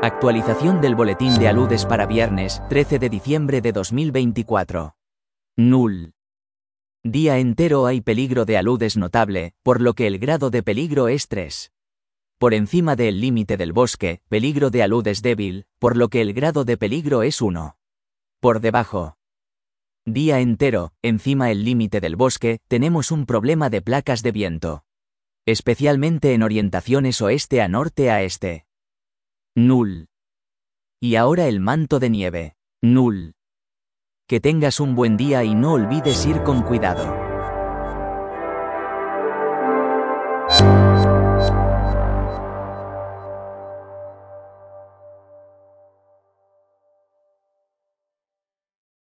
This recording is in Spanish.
Actualización del boletín de aludes para viernes, 13 de diciembre de 2024. Null. Día entero hay peligro de aludes notable, por lo que el grado de peligro es 3. Por encima del límite del bosque, peligro de aludes débil, por lo que el grado de peligro es 1. Por debajo. Día entero, encima el límite del bosque, tenemos un problema de placas de viento. Especialmente en orientaciones oeste a norte a este. Null. Y ahora el manto de nieve. Null. Que tengas un buen día y no olvides ir con cuidado.